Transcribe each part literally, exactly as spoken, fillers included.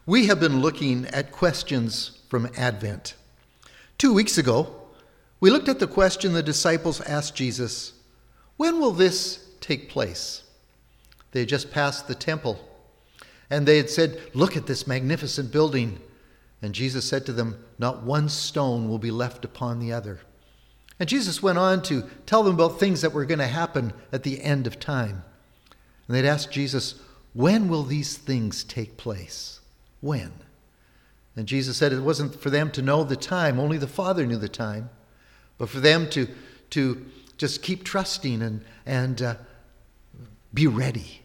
We have been looking at questions from Advent. Two weeks ago, we looked at the question the disciples asked Jesus, "When will this take place?" They had just passed the temple, and they had said, "Look at this magnificent building." And Jesus said to them, "Not one stone will be left upon the other." And Jesus went on to tell them about things that were going to happen at the end of time. And they'd asked Jesus, "When will these things take place? When?" And Jesus said it wasn't for them to know the time. Only the Father knew the time. But for them to, to just keep trusting and, and uh, be ready.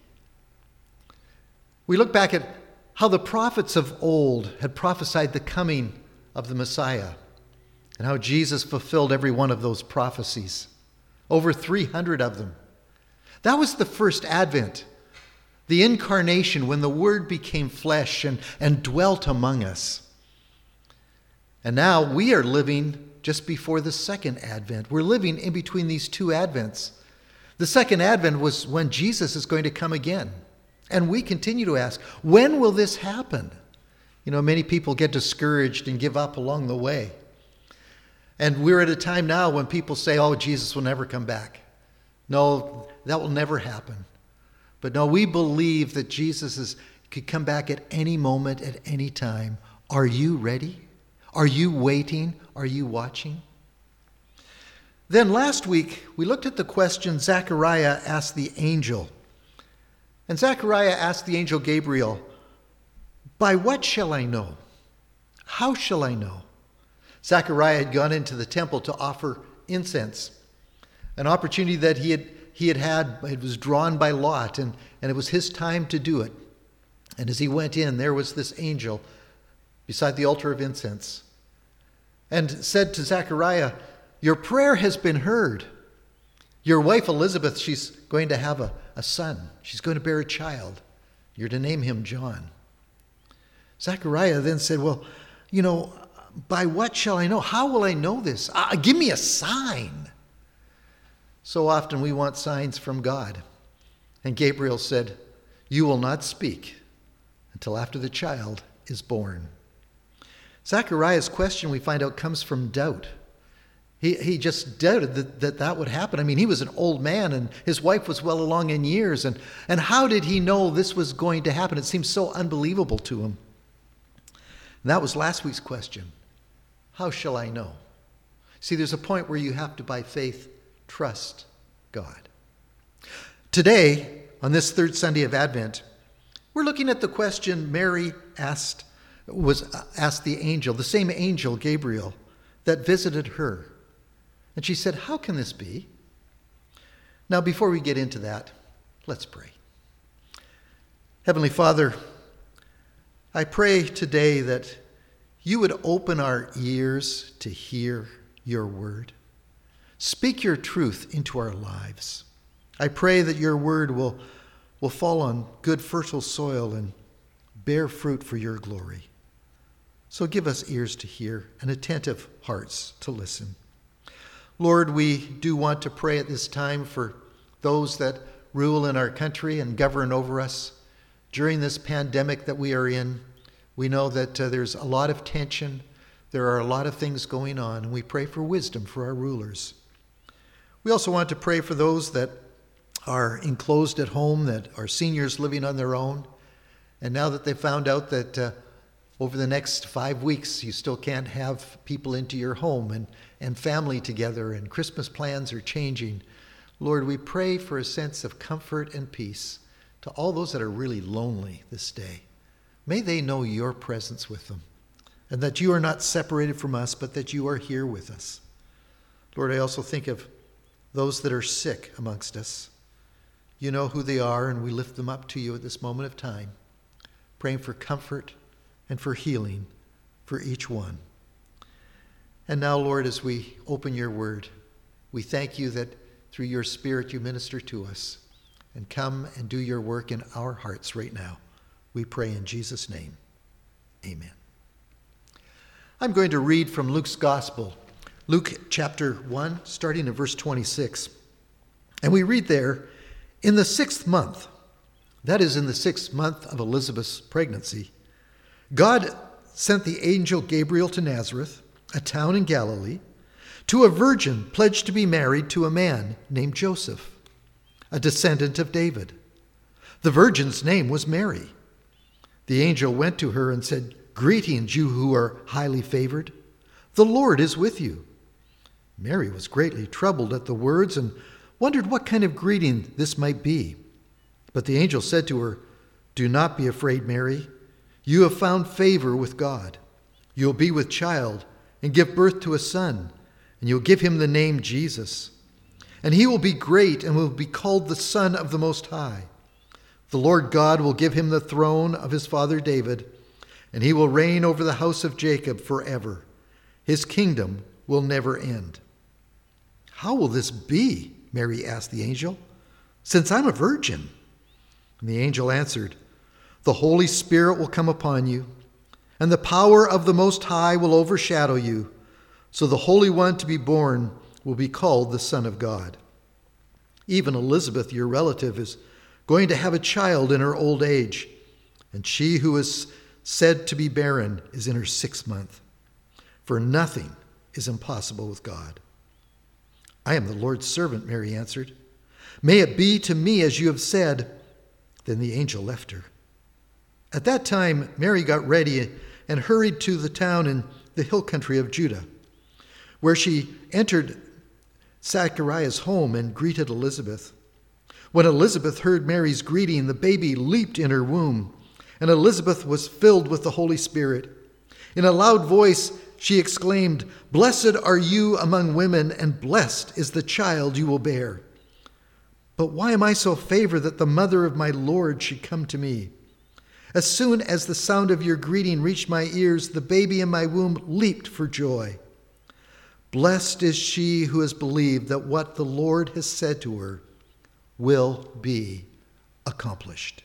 We look back at how the prophets of old had prophesied the coming of the Messiah and how Jesus fulfilled every one of those prophecies. Over three hundred of them. That was the first Advent. The incarnation, when the Word became flesh and, and dwelt among us. And now we are living just before the second Advent. We're living in between these two Advents. The second Advent was when Jesus is going to come again. And we continue to ask, when will this happen? You know, many people get discouraged and give up along the way. And we're at a time now when people say, "Oh, Jesus will never come back." No, that will never happen. But no, we believe that Jesus is, could come back at any moment, at any time. Are you ready? Are you waiting? Are you watching? Then last week, we looked at the question Zechariah asked the angel. And Zechariah asked the angel Gabriel, "By what shall I know? How shall I know?" Zechariah had gone into the temple to offer incense, an opportunity that he had He had had, it was drawn by Lot, and, and it was his time to do it. And as he went in, there was this angel beside the altar of incense and said to Zechariah, "Your prayer has been heard. Your wife Elizabeth, she's going to have a, a son. She's going to bear a child. You're to name him John." Zechariah then said, "Well, you know, by what shall I know? How will I know this? Uh, give me a sign." So often we want signs from God. And Gabriel said, "You will not speak until after the child is born." Zechariah's question, we find out, comes from doubt. He, he just doubted that, that that would happen. I mean, he was an old man and his wife was well along in years. And, and how did he know this was going to happen? It seems so unbelievable to him. And that was last week's question. How shall I know? See, there's a point where you have to, by faith, trust God. Today, on this third Sunday of Advent, we're looking at the question Mary asked, was asked the angel, the same angel, Gabriel, that visited her. And she said, "How can this be?" Now, before we get into that, let's pray. Heavenly Father, I pray today that you would open our ears to hear your word. Speak your truth into our lives. I pray that your word will, will fall on good, fertile soil and bear fruit for your glory. So give us ears to hear and attentive hearts to listen. Lord, we do want to pray at this time for those that rule in our country and govern over us. During this pandemic that we are in, we know that uh, there's a lot of tension. There are a lot of things going on, and we pray for wisdom for our rulers. We also want to pray for those that are enclosed at home, that are seniors living on their own. And now that they've found out that uh, over the next five weeks you still can't have people into your home and, and family together, and Christmas plans are changing. Lord, we pray for a sense of comfort and peace to all those that are really lonely this day. May they know your presence with them, and that you are not separated from us, but that you are here with us. Lord, I also think of those that are sick amongst us. You know who they are, and we lift them up to you at this moment of time, praying for comfort and for healing for each one. And now, Lord, as we open your word, we thank you that through your Spirit you minister to us, and come and do your work in our hearts right now. We pray in Jesus' name. Amen. I'm going to read from Luke's Gospel, Luke chapter one, starting in verse twenty-six. And we read there, "In the sixth month," that is in the sixth month of Elizabeth's pregnancy, God sent the angel Gabriel to Nazareth, a town in Galilee, to a virgin pledged to be married to a man named Joseph, a descendant of David. The virgin's name was Mary. The angel went to her and said, "Greetings, you who are highly favored. The Lord is with you." Mary was greatly troubled at the words and wondered what kind of greeting this might be. But the angel said to her, "Do not be afraid, Mary. You have found favor with God. You will be with child and give birth to a son, and you'll give him the name Jesus. And he will be great and will be called the Son of the Most High. The Lord God will give him the throne of his father David, and he will reign over the house of Jacob forever. His kingdom will never end." "How will this be?" Mary asked the angel, "since I'm a virgin?" And the angel answered, "The Holy Spirit will come upon you, and the power of the Most High will overshadow you. So the Holy One to be born will be called the Son of God. Even Elizabeth, your relative, is going to have a child in her old age, and she who is said to be barren is in her sixth month. For nothing is impossible with God." "I am the Lord's servant," Mary answered. "May it be to me as you have said." Then the angel left her. At that time, Mary got ready and hurried to the town in the hill country of Judah, where she entered Zachariah's home and greeted Elizabeth. When Elizabeth heard Mary's greeting, the baby leaped in her womb, and Elizabeth was filled with the Holy Spirit. In a loud voice, she exclaimed, "Blessed are you among women, and blessed is the child you will bear. But why am I so favored that the mother of my Lord should come to me? As soon as the sound of your greeting reached my ears, the baby in my womb leaped for joy. Blessed is she who has believed that what the Lord has said to her will be accomplished."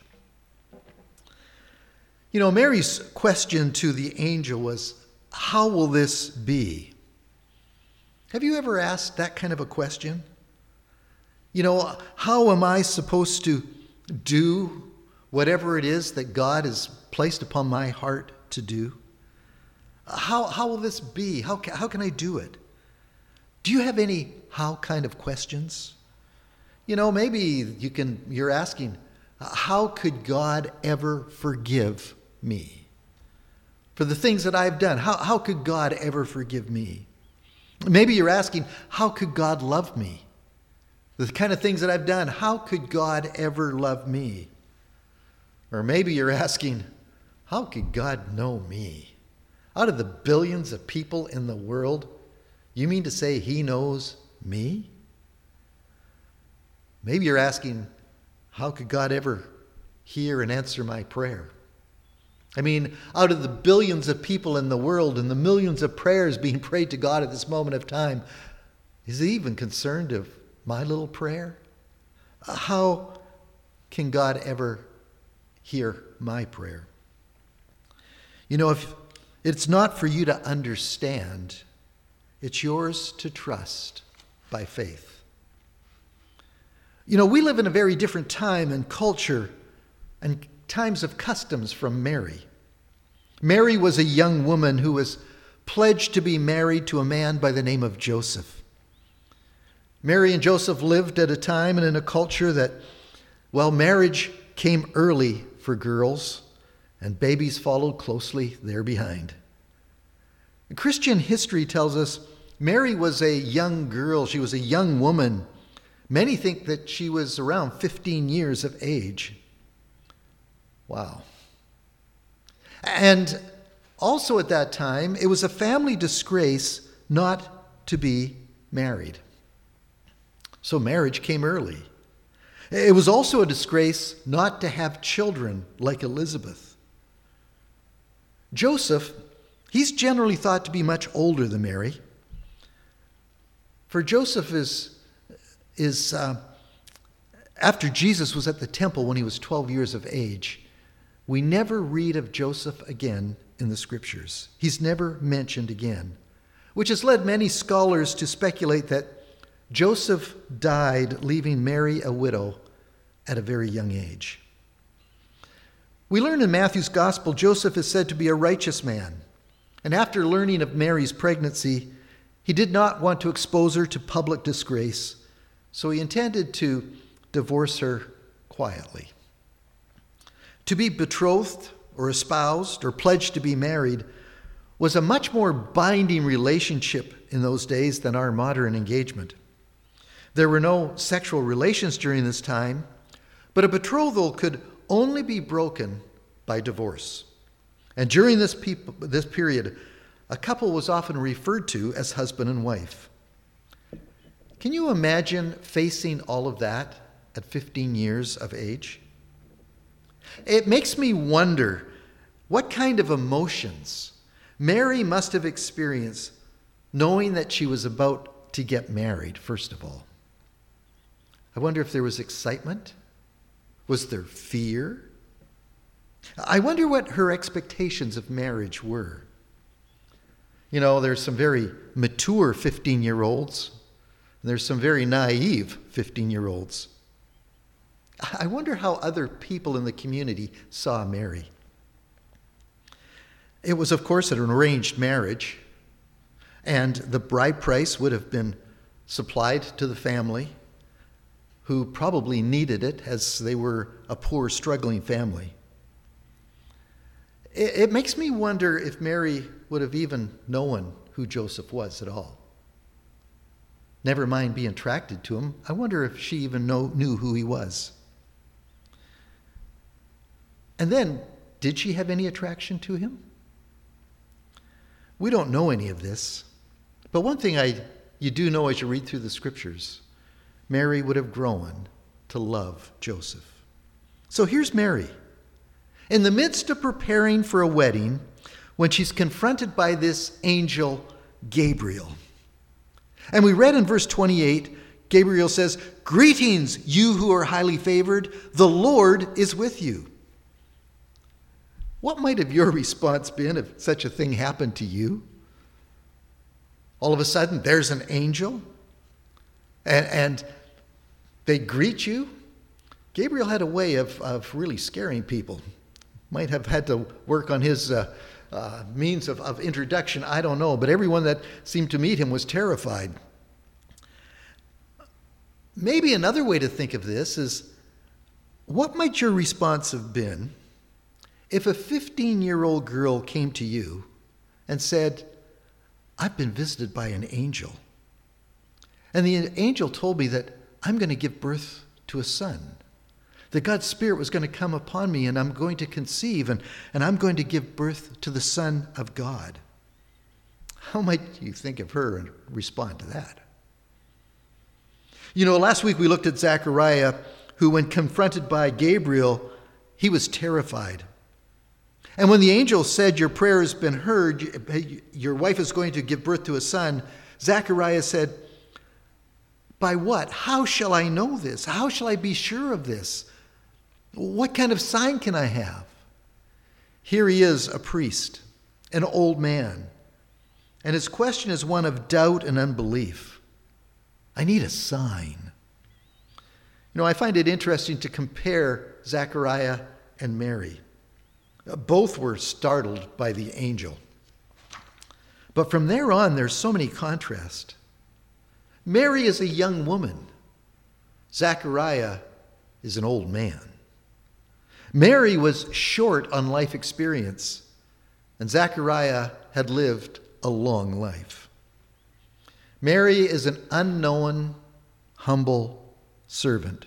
You know, Mary's question to the angel was, "How will this be?" Have you ever asked that kind of a question? You know, how am I supposed to do whatever it is that God has placed upon my heart to do? How, how will this be? How, how can I do it? Do you have any how kind of questions? You know, maybe you can, you're asking, how could God ever forgive me for the things that I've done? How, how could God ever forgive me? Maybe you're asking, how could God love me? The kind of things that I've done, how could God ever love me? Or maybe you're asking, how could God know me? Out of the billions of people in the world, you mean to say he knows me? Maybe you're asking, how could God ever hear and answer my prayer? I mean, out of the billions of people in the world and the millions of prayers being prayed to God at this moment of time, is he even concerned of my little prayer? How can God ever hear my prayer? You know, if it's not for you to understand, it's yours to trust by faith. You know, we live in a very different time and culture and times of customs from Mary. Mary was a young woman who was pledged to be married to a man by the name of Joseph. Mary and Joseph lived at a time and in a culture that, well, marriage came early for girls, and babies followed closely there behind. Christian history tells us Mary was a young girl. She was a young woman. Many think that she was around fifteen years of age. Wow. And also at that time, it was a family disgrace not to be married. So marriage came early. It was also a disgrace not to have children like Elizabeth. Joseph, he's generally thought to be much older than Mary. For Joseph is, is uh, after Jesus was at the temple when he was twelve years of age, we never read of Joseph again in the scriptures. He's never mentioned again, which has led many scholars to speculate that Joseph died, leaving Mary a widow at a very young age. We learn in Matthew's gospel, Joseph is said to be a righteous man. And after learning of Mary's pregnancy, he did not want to expose her to public disgrace, so he intended to divorce her quietly. To be betrothed or espoused or pledged to be married was a much more binding relationship in those days than our modern engagement. There were no sexual relations during this time, but a betrothal could only be broken by divorce. And during this, pe- this period, a couple was often referred to as husband and wife. Can you imagine facing all of that at fifteen years of age? It makes me wonder what kind of emotions Mary must have experienced knowing that she was about to get married, first of all. I wonder if there was excitement. Was there fear? I wonder what her expectations of marriage were. You know, there's some very mature fifteen-year-olds, and there's some very naive fifteen-year-olds. I wonder how other people in the community saw Mary. It was, of course, an arranged marriage, and the bride price would have been supplied to the family, who probably needed it as they were a poor, struggling family. It, it makes me wonder if Mary would have even known who Joseph was at all. Never mind being attracted to him, I wonder if she even know, knew who he was. And then, did she have any attraction to him? We don't know any of this, but one thing I you do know as you read through the scriptures, Mary would have grown to love Joseph. So here's Mary, in the midst of preparing for a wedding, when she's confronted by this angel, Gabriel. And we read in verse twenty-eight, Gabriel says, "Greetings, you who are highly favored, the Lord is with you." What might have your response been if such a thing happened to you? All of a sudden, there's an angel, and, and they greet you. Gabriel had a way of, of really scaring people. Might have had to work on his uh, uh, means of, of introduction, I don't know, but everyone that seemed to meet him was terrified. Maybe another way to think of this is, what might your response have been if a fifteen-year-old girl came to you and said, "I've been visited by an angel, and the angel told me that I'm going to give birth to a son, that God's Spirit was going to come upon me, and I'm going to conceive, and, and I'm going to give birth to the Son of God." How might you think of her and respond to that? You know, last week we looked at Zechariah, who, when confronted by Gabriel, he was terrified. And when the angel said, "Your prayer has been heard, your wife is going to give birth to a son," Zechariah said, "By what? How shall I know this? How shall I be sure of this? What kind of sign can I have?" Here he is, a priest, an old man, and his question is one of doubt and unbelief. I need a sign. You know, I find it interesting to compare Zechariah and Mary. Both were startled by the angel. But from there on, there's so many contrasts. Mary is a young woman. Zechariah is an old man. Mary was short on life experience, and Zechariah had lived a long life. Mary is an unknown, humble servant.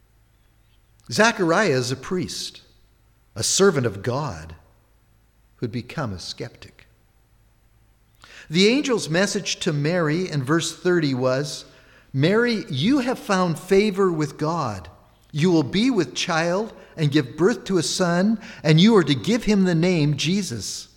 Zechariah is a priest, a servant of God who'd become a skeptic. The angel's message to Mary in verse thirty was, "Mary, you have found favor with God. You will be with child and give birth to a son, and you are to give him the name Jesus."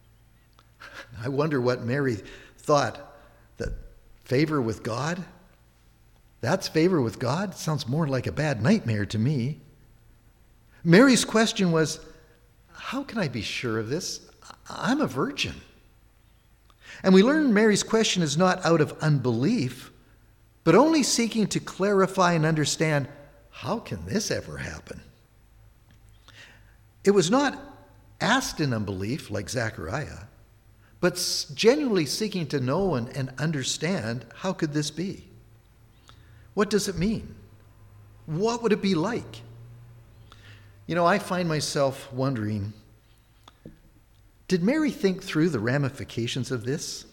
I wonder what Mary thought, that favor with God? That's favor with God? Sounds more like a bad nightmare to me. Mary's question was, how can I be sure of this? I'm a virgin. And we learn Mary's question is not out of unbelief, but only seeking to clarify and understand, how can this ever happen? It was not asked in unbelief like Zechariah, but genuinely seeking to know and, and understand, how could this be? What does it mean? What would it be like? You know, I find myself wondering, did Mary think through the ramifications of this?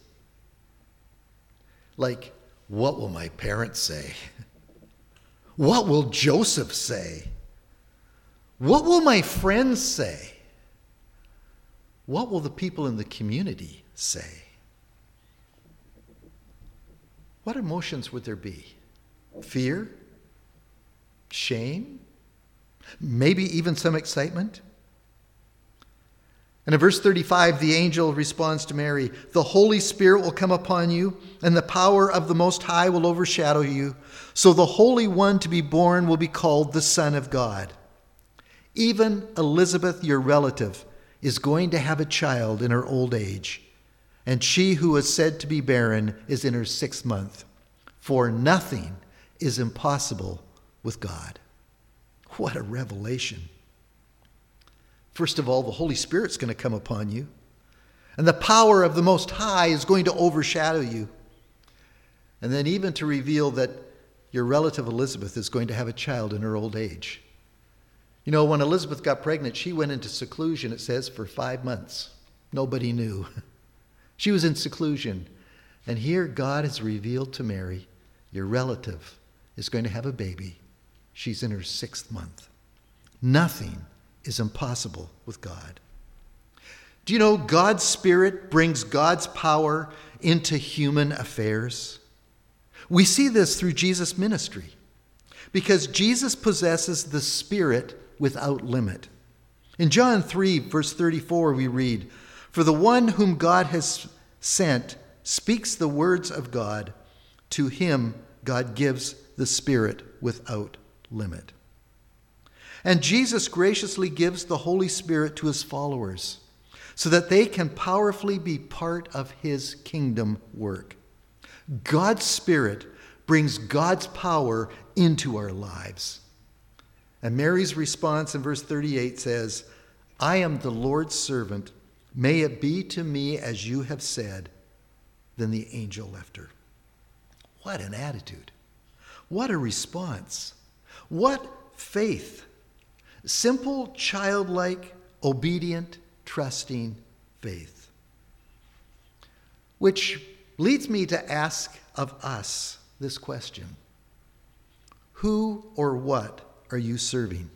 Like, what will my parents say? What will Joseph say? What will my friends say? What will the people in the community say? What emotions would there be? Fear? Shame? Maybe even some excitement? And in verse thirty-five, the angel responds to Mary, "The Holy Spirit will come upon you, and the power of the Most High will overshadow you. So the Holy One to be born will be called the Son of God. Even Elizabeth, your relative, is going to have a child in her old age, and she who is said to be barren is in her sixth month. For nothing is impossible with God." What a revelation. First of all, the Holy Spirit's going to come upon you, and the power of the Most High is going to overshadow you. And then even to reveal that your relative Elizabeth is going to have a child in her old age. You know, when Elizabeth got pregnant, she went into seclusion, it says, for five months. Nobody knew. She was in seclusion. And here God has revealed to Mary, your relative is going to have a baby. She's in her sixth month. Nothing is impossible with God. Do you know God's Spirit brings God's power into human affairs? We see this through Jesus' ministry, because Jesus possesses the Spirit without limit. In John three, verse thirty-four, we read, "For the one whom God has sent speaks the words of God. To him God gives the Spirit without limit." And Jesus graciously gives the Holy Spirit to his followers so that they can powerfully be part of his kingdom work. God's Spirit brings God's power into our lives. And Mary's response in verse thirty-eight says, "I am the Lord's servant. May it be to me as you have said." Then the angel left her. What an attitude. What a response. What faith. Simple, childlike, obedient, trusting faith. Which leads me to ask of us this question: who or what are you serving?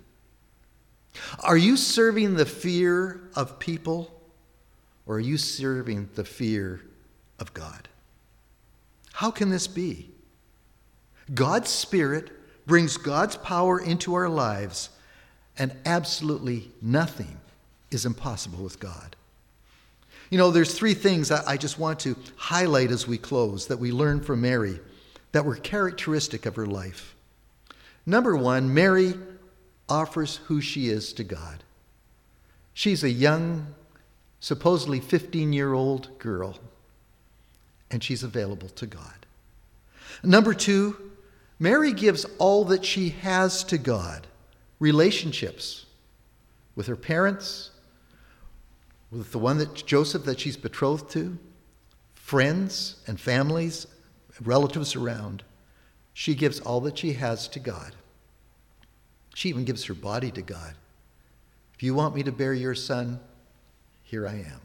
Are you serving the fear of people, or are you serving the fear of God? How can this be? God's Spirit brings God's power into our lives, and absolutely nothing is impossible with God. You know, there's three things that I just want to highlight as we close that we learned from Mary that were characteristic of her life. Number one, Mary offers who she is to God. She's a young, supposedly fifteen-year-old girl, and she's available to God. Number two, Mary gives all that she has to God. Relationships with her parents, with the one that Joseph that she's betrothed to, friends and families, relatives around. She gives all that she has to God. She even gives her body to God. If you want me to bear your son, here I am.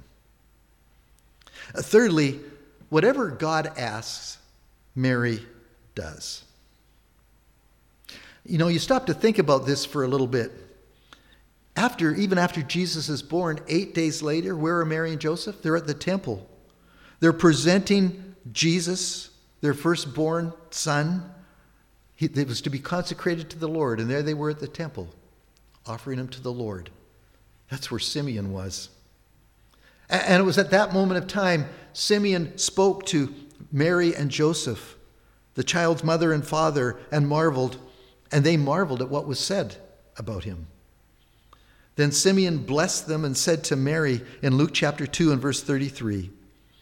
Uh, thirdly, whatever God asks, Mary does. You know, you stop to think about this for a little bit. After, even after Jesus is born, eight days later, where are Mary and Joseph? They're at the temple. They're presenting Jesus, their firstborn son. He, it was to be consecrated to the Lord, and there they were at the temple, offering him to the Lord. That's where Simeon was. And, and it was at that moment of time, Simeon spoke to Mary and Joseph, the child's mother and father, and marveled, and they marveled at what was said about him. Then Simeon blessed them and said to Mary in Luke chapter two and verse thirty-three,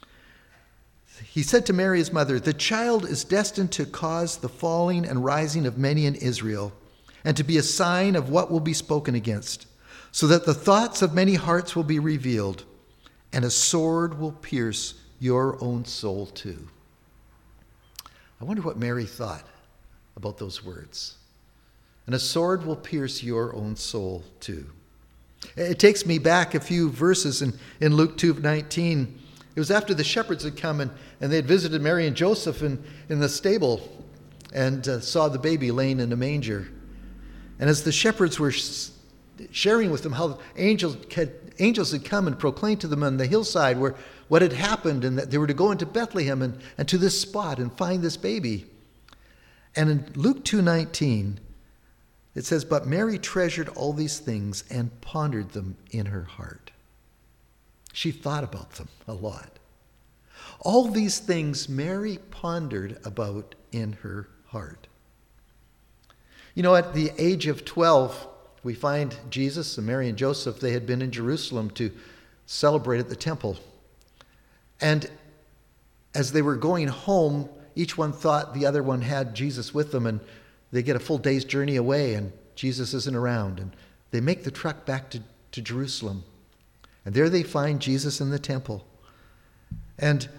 he said to Mary, his mother, "The child is destined to cause the falling and rising of many in Israel, and to be a sign of what will be spoken against. so that the thoughts of many hearts will be revealed, and a sword will pierce your own soul too. I wonder what Mary thought about those words. And a sword will pierce your own soul too. It takes me back a few verses in, in Luke two nineteen. It was after the shepherds had come and, and they had visited Mary and Joseph in, in the stable and uh, saw the baby laying in a manger. And as the shepherds were sh- sharing with them how angels had, angels had come and proclaimed to them on the hillside where what had happened, and that they were to go into Bethlehem and, and to this spot and find this baby. And in Luke two nineteen, it says, "But Mary treasured all these things and pondered them in her heart." She thought about them a lot. All these things Mary pondered about in her heart. You know, at the age of twelve, we find Jesus and Mary and Joseph, they had been in Jerusalem to celebrate at the temple. And as they were going home, each one thought the other one had Jesus with them, and they get a full day's journey away and Jesus isn't around. And they make the trek back to, to Jerusalem. And there they find Jesus in the temple. And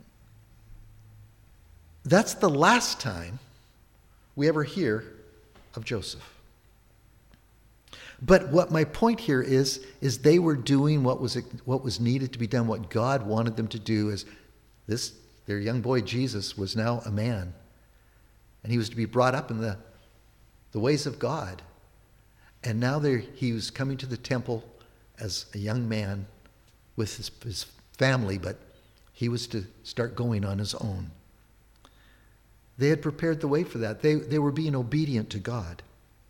that's the last time we ever hear of Joseph. But what my point here is, is they were doing what was what was needed to be done, what God wanted them to do. As this, their young boy Jesus was now a man. And he was to be brought up in the, the ways of God. And now there, he was coming to the temple as a young man with his, his family, but he was to start going on his own. They had prepared the way for that. They, they were being obedient to God.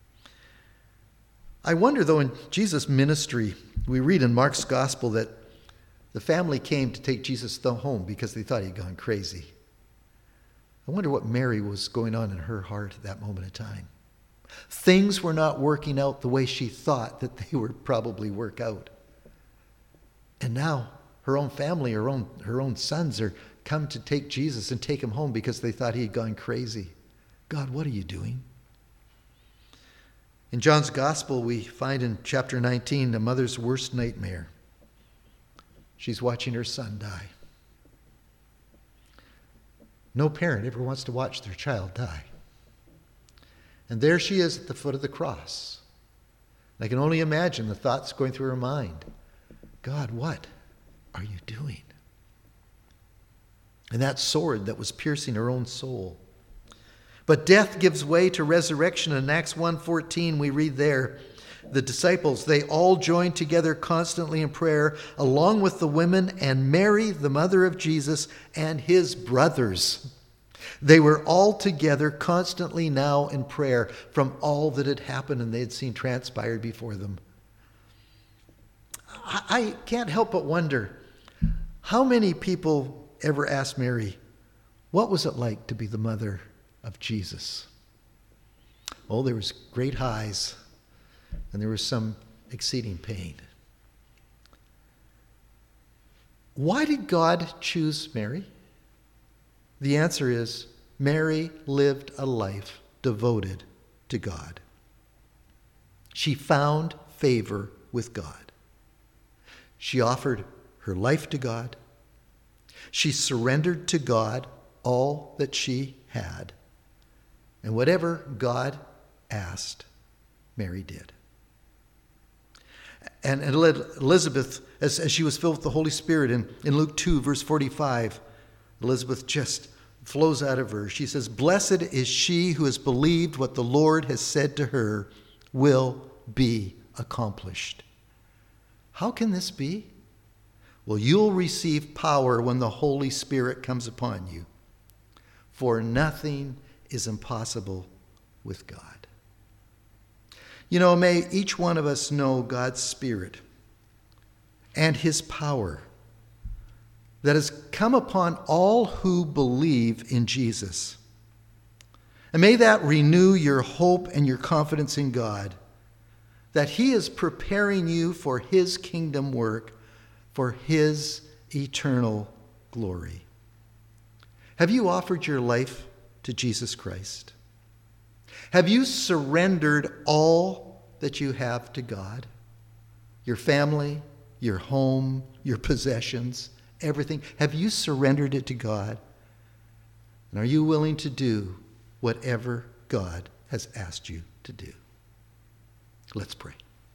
I wonder, though, in Jesus' ministry, we read in Mark's gospel that the family came to take Jesus home because they thought he'd gone crazy. I wonder what Mary was going on in her heart at that moment of time. Things were not working out the way she thought that they would probably work out. And now her own family, her own, her own sons are come to take Jesus and take him home because they thought he had gone crazy. God, what are you doing? In John's gospel, we find in chapter nineteen a mother's worst nightmare. She's watching her son die. No parent ever wants to watch their child die. And there she is at the foot of the cross. And I can only imagine the thoughts going through her mind. God, what are you doing? And that sword that was piercing her own soul. But death gives way to resurrection. In Acts one fourteen, we read there, the disciples, they all joined together constantly in prayer, along with the women and Mary, the mother of Jesus, and his brothers. They were all together constantly now in prayer from all that had happened and they had seen transpired before them. I can't help but wonder, how many people ever asked Mary, what was it like to be the mother of Jesus? Oh, there was great highs and there was some exceeding pain. Why did God choose Mary? The answer is, Mary lived a life devoted to God. She found favor with God. She offered her life to God. She surrendered to God all that she had. And whatever God asked, Mary did. And Elizabeth, as, as she was filled with the Holy Spirit, in, in Luke two, verse forty-five, Elizabeth just flows out of her. She says, "Blessed is she who has believed what the Lord has said to her will be accomplished." How can this be? Well, you'll receive power when the Holy Spirit comes upon you. For nothing is impossible with God. You know, may each one of us know God's Spirit and his power that has come upon all who believe in Jesus. And may that renew your hope and your confidence in God, that he is preparing you for his kingdom work, for his eternal glory. Have you offered your life to Jesus Christ? Have you surrendered all that you have to God? your family, your home, your possessions, everything? Have you surrendered it to God? And are you willing to do whatever God has asked you to do? Let's pray.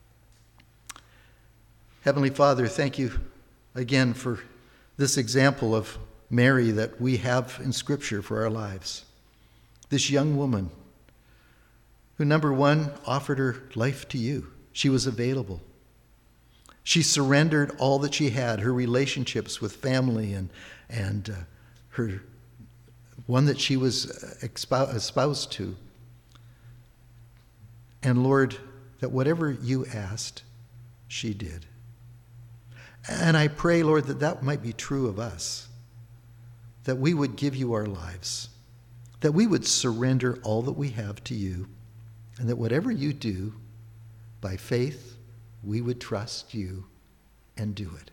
Heavenly Father, thank you again for this example of Mary that we have in Scripture for our lives. This young woman who, number one, offered her life to you. She was available. She surrendered all that she had, her relationships with family and, and uh, her one that she was espoused to. And Lord, that whatever you asked, she did. And I pray, Lord, that that might be true of us, that we would give you our lives, that we would surrender all that we have to you, and that whatever you do, by faith, we would trust you and do it.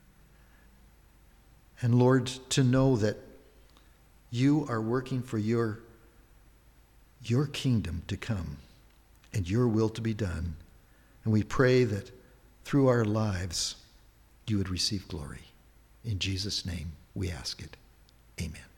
And Lord, to know that you are working for your, your kingdom to come and your will to be done. And we pray that through our lives, you would receive glory. In Jesus' name we ask it. Amen.